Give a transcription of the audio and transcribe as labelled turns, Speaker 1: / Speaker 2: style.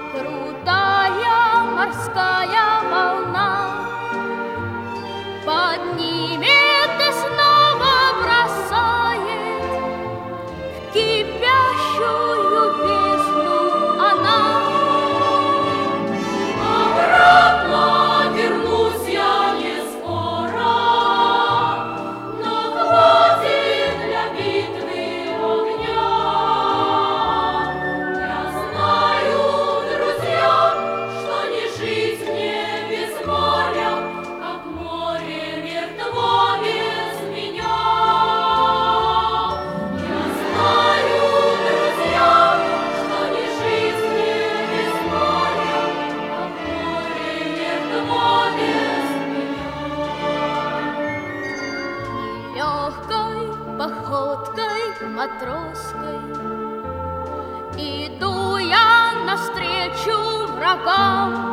Speaker 1: крутая морская волна поднимет и снова бросает в кипящую бездну она.
Speaker 2: Обратно вернусь я не скоро, но хватит для битвы огня. Я знаю, друзья, что не жить мне без моря, как море мертво без меня. Я знаю, друзья, что не жить мне без моря, как море мертво без меня.
Speaker 1: Легкой походкой матросской иду я навстречу врагам.